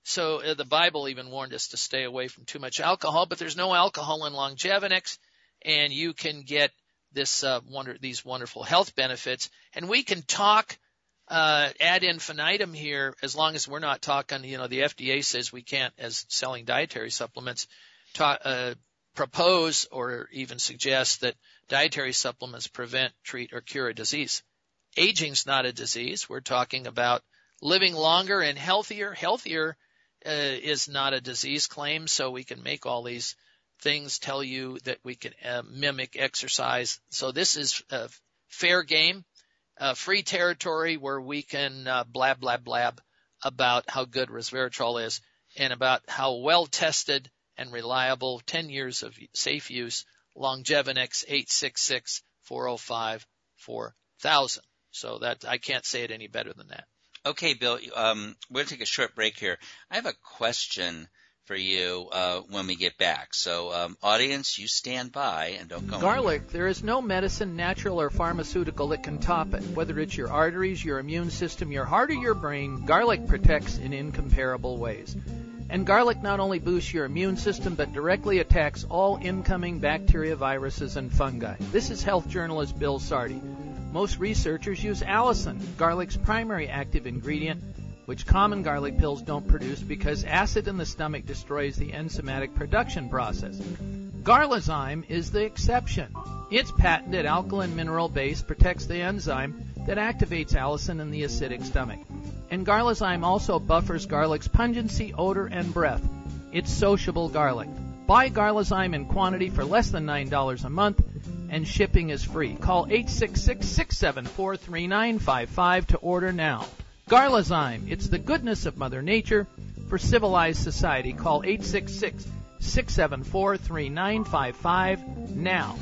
So uh, the Bible even warned us to stay away from too much alcohol, but there's no alcohol in Longevinix, and you can get this uh, wonder these wonderful health benefits. And we can talk uh, ad infinitum here, as long as we're not talking, you know, the F D A says we can't, as selling dietary supplements, ta- uh, propose or even suggest that dietary supplements prevent, treat, or cure a disease. Aging's not a disease. We're talking about living longer and healthier. Healthier uh, is not a disease claim, so we can make all these things tell you that we can uh, mimic exercise. So this is uh, fair game, uh, free territory where we can uh, blab, blab, blab about how good resveratrol is and about how well tested and reliable, ten years of safe use, Longevinix, eight six six, four oh five, four thousand. So that I can't say it any better than that. Okay, Bill, um, we're going to take a short break here. I have a question for you uh, when we get back. So, um, audience, you stand by and don't go Garlic, anywhere. there is no medicine, natural or pharmaceutical, that can top it. Whether it's your arteries, your immune system, your heart, or your brain, garlic protects in incomparable ways. And garlic not only boosts your immune system, but directly attacks all incoming bacteria, viruses, and fungi. This is health journalist Bill Sardi. Most researchers use allicin, garlic's primary active ingredient, which common garlic pills don't produce because acid in the stomach destroys the enzymatic production process. Garlazyme is the exception. Its patented alkaline mineral base protects the enzyme that activates allicin in the acidic stomach. And Garlazyme also buffers garlic's pungency, odor, and breath. It's sociable garlic. Buy Garlazyme in quantity for less than nine dollars a month, and shipping is free. Call eight six six, six seven four, three nine five five to order now. Garlazyme, it's the goodness of Mother Nature for civilized society. Call eight six six, six seven four, three nine five five now.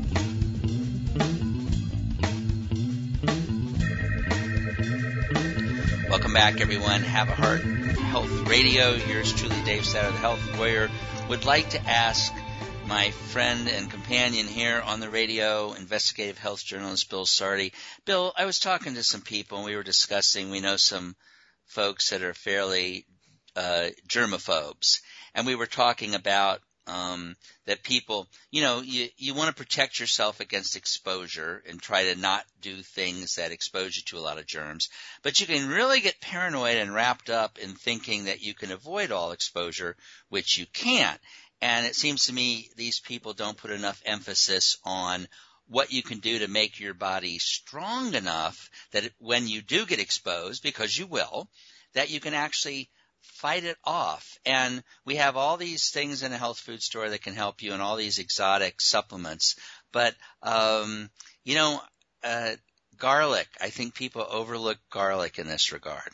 Welcome back, everyone. Have a Heart Health Radio. Yours truly, Dave Satter, the Health Warrior, would like to ask my friend and companion here on the radio, investigative health journalist Bill Sardi. Bill, I was talking to some people, and we were discussing, we know some folks that are fairly uh, germaphobes, and we were talking about um, that people, you know, you, you want to protect yourself against exposure and try to not do things that expose you to a lot of germs, but you can really get paranoid and wrapped up in thinking that you can avoid all exposure, which you can't. And it seems to me these people don't put enough emphasis on what you can do to make your body strong enough that it, when you do get exposed, because you will, that you can actually fight it off. And we have all these things in a health food store that can help you and all these exotic supplements. But, um, you know, uh, garlic, I think people overlook garlic in this regard.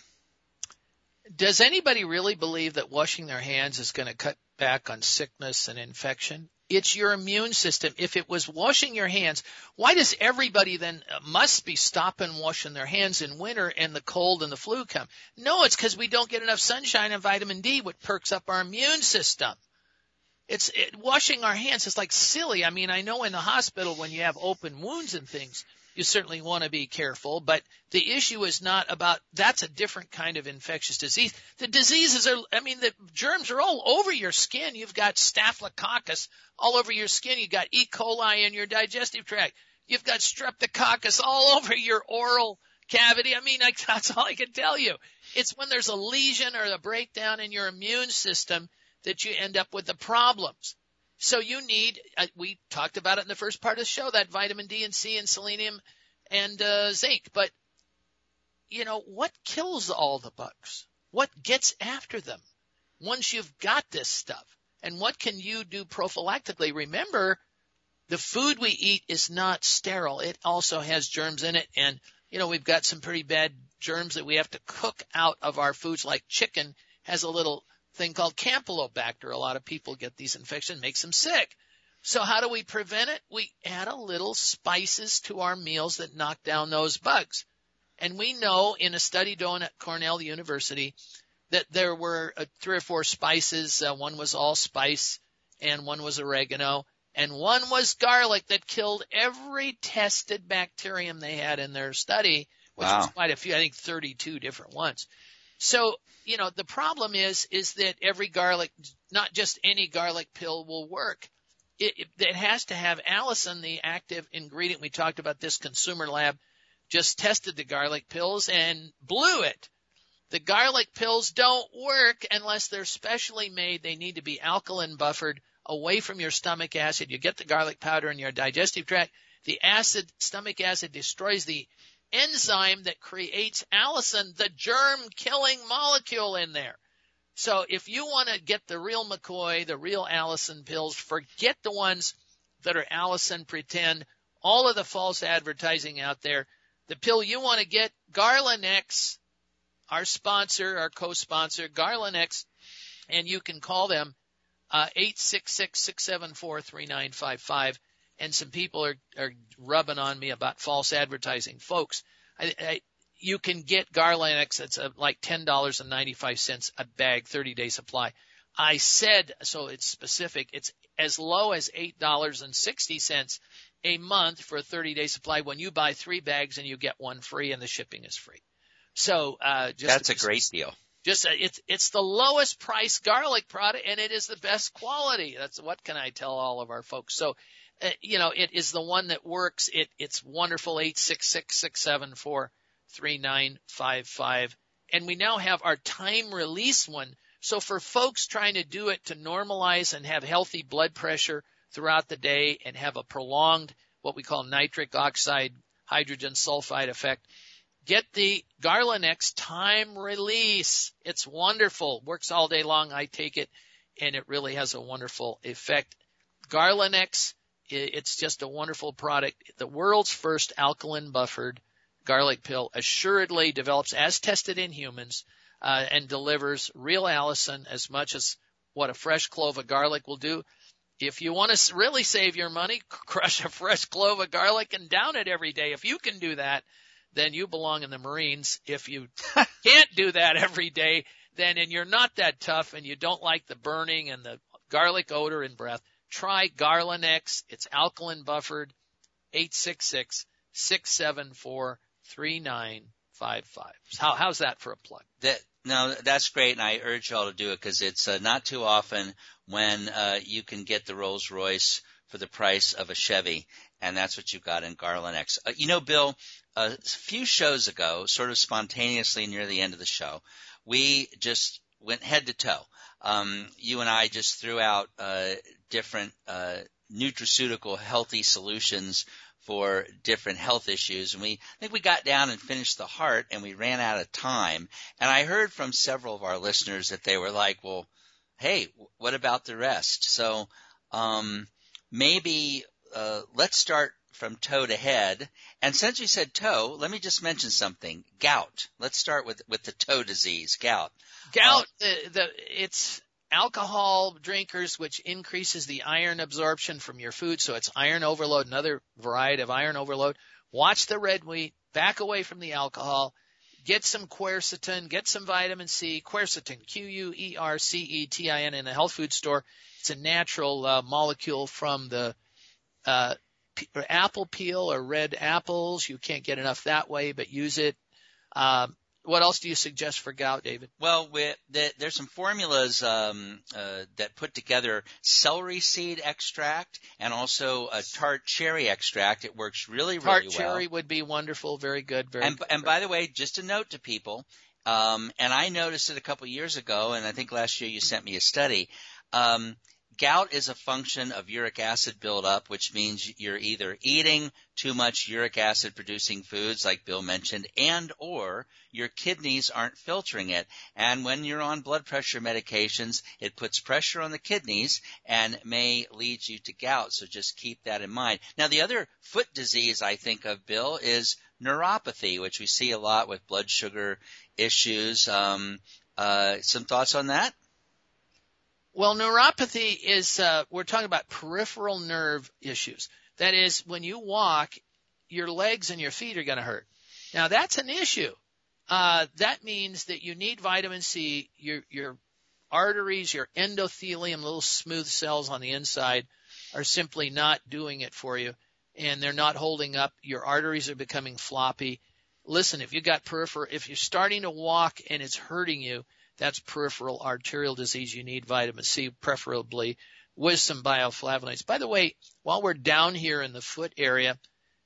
Does anybody really believe that washing their hands is going to cut back on sickness and infection? It's your immune system. If it was washing your hands, why does everybody then uh, must be stopping washing their hands in winter and the cold and the flu come? No, it's because we don't get enough sunshine and vitamin D, which perks up our immune system. It's it, washing our hands is like silly. I mean, I know in the hospital when you have open wounds and things, you certainly want to be careful, but the issue is not about, that's a different kind of infectious disease. The diseases are, I mean, the germs are all over your skin. You've got Staphylococcus all over your skin. You've got E. coli in your digestive tract. You've got Streptococcus all over your oral cavity. I mean, I, that's all I can tell you. It's when there's a lesion or a breakdown in your immune system that you end up with the problems. So you need, uh, we talked about it in the first part of the show, that vitamin D and C and selenium and uh, zinc. But, you know, what kills all the bugs? What gets after them once you've got this stuff? And what can you do prophylactically? Remember, the food we eat is not sterile. It also has germs in it. And, you know, we've got some pretty bad germs that we have to cook out of our foods, like chicken has a little thing called Campylobacter. A lot of people get these infections, makes them sick. So how do we prevent it? We add a little spices to our meals that knock down those bugs. And we know in a study done at Cornell University that there were uh, three or four spices. Uh, one was allspice and one was oregano and one was garlic that killed every tested bacterium they had in their study, which wow. was quite a few, I think thirty-two different ones. So, you know, the problem is, is that every garlic, not just any garlic pill will work. It, it, it has to have allicin, the active ingredient. We talked about this. Consumer Lab just tested the garlic pills and blew it. The garlic pills don't work unless they're specially made. They need to be alkaline buffered away from your stomach acid. You get the garlic powder in your digestive tract. The acid, stomach acid, destroys the enzyme that creates allicin, the germ-killing molecule in there. So if you want to get the real McCoy, the real allicin pills, forget the ones that are allicin pretend, all of the false advertising out there. The pill you want to get, Garlinex, our sponsor, our co-sponsor, Garlinex, and you can call them uh, eight six six, six seven four, three nine five five. And some people are, are rubbing on me about false advertising. Folks, I, I, you can get Garlinex. It's a, like ten dollars and ninety-five cents a bag, thirty-day supply. I said, so it's specific, it's as low as eight dollars and sixty cents a month for a thirty-day supply when you buy three bags and you get one free and the shipping is free. So uh, just That's a great deal. Just uh, it's it's the lowest price garlic product, and it is the best quality. That's what can I tell all of our folks. So, uh, you know, it is the one that works. It it's wonderful. Eight six six six seven four three nine five five, and we now have our time release one. So for folks trying to do it to normalize and have healthy blood pressure throughout the day and have a prolonged what we call nitric oxide hydrogen sulfide effect, get the Garlinex time release. It's wonderful. Works all day long. I take it, and it really has a wonderful effect. Garlinex, it's just a wonderful product. The world's first alkaline buffered garlic pill assuredly develops as tested in humans uh, and delivers real allicin as much as what a fresh clove of garlic will do. If you want to really save your money, crush a fresh clove of garlic and down it every day. If you can do that, then you belong in the Marines. If you can't do that every day, then and you're not that tough and you don't like the burning and the garlic odor and breath, try Garlinex. It's alkaline buffered, eight six six, six seven four, three nine five five. How, how's that for a plug? That, no, that's great, and I urge you all to do it because it's uh, not too often when uh, you can get the Rolls Royce for the price of a Chevy, and that's what you've got in Garlinex. Uh, you know, Bill, a few shows ago, sort of spontaneously near the end of the show, we just went head to toe. Um, you and I just threw out uh, different uh, nutraceutical healthy solutions for different health issues. And we I think we got down and finished the heart, and we ran out of time. And I heard from several of our listeners that they were like, well, hey, what about the rest? So um, maybe uh, let's start from toe to head. And since you said toe, let me just mention something. Gout. Let's start with with the toe disease, gout. Gout, uh, the, the, it's alcohol drinkers, which increases the iron absorption from your food. So it's iron overload, another variety of iron overload. Watch the red meat, back away from the alcohol, get some quercetin, get some vitamin C, quercetin, Q U E R C E T I N in a health food store. It's a natural uh, molecule from the uh, p- apple peel or red apples. You can't get enough that way, but use it. Um, What else do you suggest for gout, David? Well, we, the, there's some formulas um, uh, that put together celery seed extract and also a tart cherry extract. It works really, really tart well. Tart cherry would be wonderful. Very good. Very and, good. And by the way, just a note to people, um, and I noticed it a couple years ago, and I think last year you sent me a study. Um, Gout is a function of uric acid buildup, which means you're either eating too much uric acid producing foods like Bill mentioned, and or your kidneys aren't filtering it. And when you're on blood pressure medications, it puts pressure on the kidneys and may lead you to gout. So just keep that in mind. Now, the other foot disease I think of, Bill, is neuropathy, which we see a lot with blood sugar issues. Um, uh, some thoughts on that? Well, neuropathy is, uh, we're talking about peripheral nerve issues. That is, when you walk, your legs and your feet are going to hurt. Now, that's an issue. Uh, that means that you need vitamin C. Your, your arteries, your endothelium, little smooth cells on the inside, are simply not doing it for you, and they're not holding up. Your arteries are becoming floppy. listen, if you got peripheral, if you're starting to walk and it's hurting you, that's peripheral arterial disease. You need vitamin C, preferably with some bioflavonoids. By the way, while we're down here in the foot area,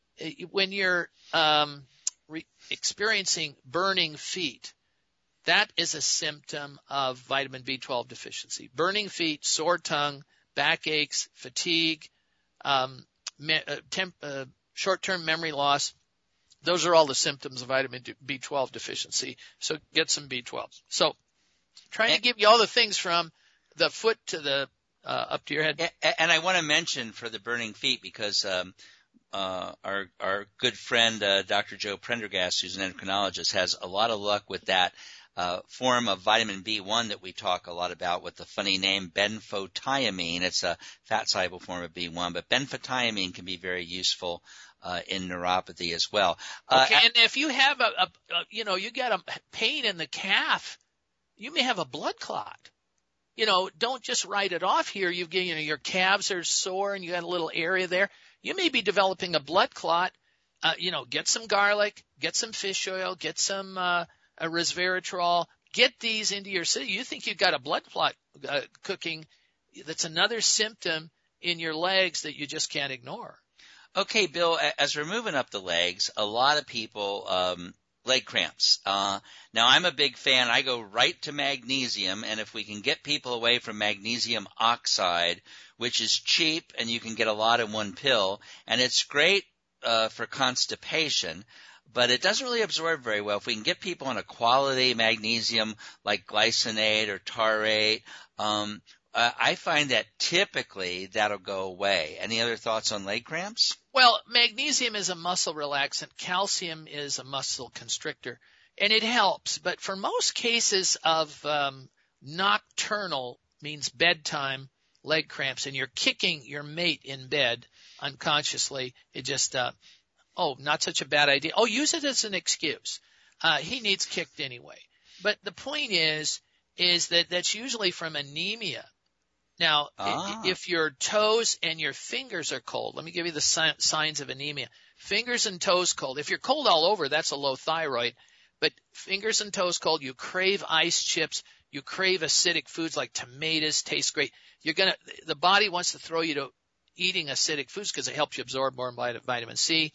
when you're um, re- experiencing burning feet, that is a symptom of vitamin B twelve deficiency. Burning feet, sore tongue, backaches, fatigue, um, me- uh, temp- uh, short-term memory loss. Those are all the symptoms of vitamin B twelve deficiency. So get some B twelve. So trying to give you all the things from the foot to the uh, up to your head. And I want to mention for the burning feet because um, uh, our our good friend uh, Doctor Joe Prendergast, who's an endocrinologist, has a lot of luck with that uh, form of vitamin B one that we talk a lot about with the funny name benfotiamine. It's a fat-soluble form of B one, but benfotiamine can be very useful Uh, in neuropathy as well. Uh, okay, and if you have a, a, a, you know, you got a pain in the calf, you may have a blood clot. You know, don't just write it off here. You've got, you know, your calves are sore and you got a little area there. You may be developing a blood clot. Uh, you know, get some garlic, get some fish oil, get some uh, a resveratrol. Get these into your system. You think you've got a blood clot uh, cooking? That's another symptom in your legs that you just can't ignore. Okay, Bill, as we're moving up the legs, a lot of people, um, leg cramps. Uh, now I'm a big fan. I go right to magnesium, and if we can get people away from magnesium oxide, which is cheap and you can get a lot in one pill, and it's great, uh, for constipation, but it doesn't really absorb very well. If we can get people on a quality magnesium like glycinate or taurate, um, Uh, I find that typically that'll go away. Any other thoughts on leg cramps? Well, magnesium is a muscle relaxant. Calcium is a muscle constrictor, and it helps. But for most cases of um, nocturnal, means bedtime, leg cramps, and you're kicking your mate in bed unconsciously, it just, uh, oh, not such a bad idea. Oh, use it as an excuse. Uh, he needs kicked anyway. But the point is, is that that's usually from anemia. Now, ah. if your toes and your fingers are cold, let me give you the signs of anemia. Fingers and toes cold. If you're cold all over, that's a low thyroid. But fingers and toes cold, you crave ice chips, you crave acidic foods like tomatoes, taste great. You're gonna, the body wants to throw you to eating acidic foods because it helps you absorb more vitamin C.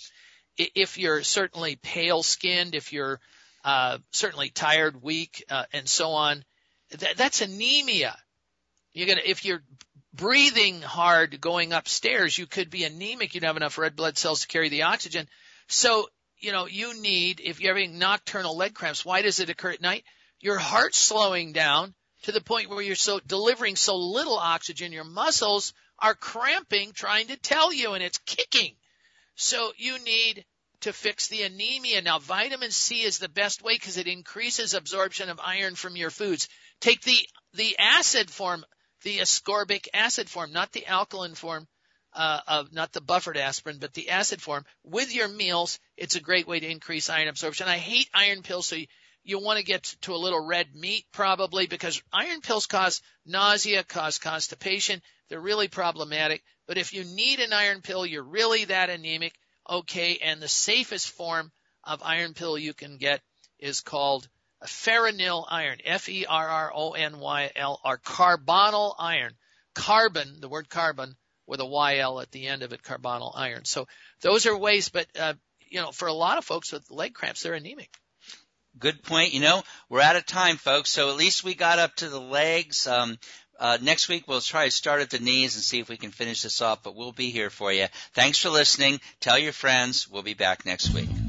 If you're certainly pale skinned, if you're uh, certainly tired, weak, uh, and so on, that, that's anemia. You're gonna, if you're breathing hard going upstairs, you could be anemic. You don't have enough red blood cells to carry the oxygen. So, you know, you need, if you're having nocturnal leg cramps, why does it occur at night? Your heart's slowing down to the point where you're so delivering so little oxygen, your muscles are cramping, trying to tell you, and it's kicking. So you need to fix the anemia. Now, vitamin C is the best way because it increases absorption of iron from your foods. Take the, the acid form, the ascorbic acid form, not the alkaline form, uh, of, not the buffered aspirin, but the acid form with your meals. It's a great way to increase iron absorption. I hate iron pills, so you, you want to get to a little red meat probably because iron pills cause nausea, cause constipation. They're really problematic. But if you need an iron pill, you're really that anemic, okay, and the safest form of iron pill you can get is called ferronyl iron, F E R R O N Y L, or carbonyl iron. Carbon, the word carbon, with a Y L at the end of it, carbonyl iron. So those are ways, but, uh, you know, for a lot of folks with leg cramps, they're anemic. Good point. You know, we're out of time, folks, so at least we got up to the legs. Um, uh, next week we'll try to start at the knees and see if we can finish this off, but we'll be here for you. Thanks for listening. Tell your friends. We'll be back next week.